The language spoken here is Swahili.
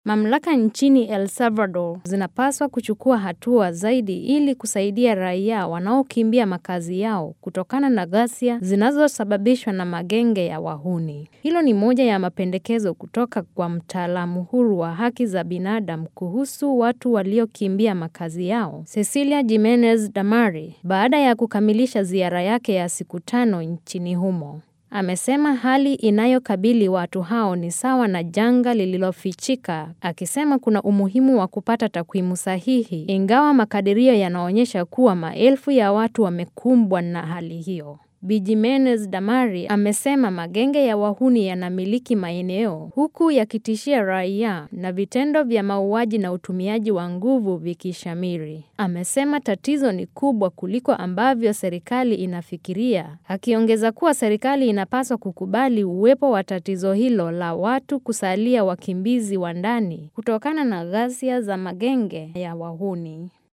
Mamlaka nchini El Salvador zinapaswa kuchukua hatua zaidi ili kusaidia raia wanaokimbia makazi yao kutokana na ghasia zinazosababishwa na magenge ya wahuni. Hilo ni moja ya mapendekezo kutoka kwa mtaalamu huru wa haki za binadamu kuhusu watu waliokimbia makazi yao, Cecilia Jimenez Damari, baada ya kukamilisha ziara yake ya siku 5 nchini humo. Amesema hali inayokabili watu hao ni sawa na janga lililofichika, akisema kuna umuhimu wa kupata takwimu sahihi, ingawa makadirio yanaonyesha kuwa maelfu ya watu wamekumbwa na hali hiyo. Bi Jimenez Damari amesema magenge ya wahuni yanamiliki maeneo huku yakitishia raia na vitendo vya mauaji na utumiaji wa nguvu vikishamiri. Amesema tatizo ni kubwa kuliko ambavyo serikali inafikiria, akiongeza kuwa serikali inapaswa kukubali uwepo wa tatizo hilo la watu kusalia wakimbizi wa ndani kutokana na ghasia za magenge ya wahuni.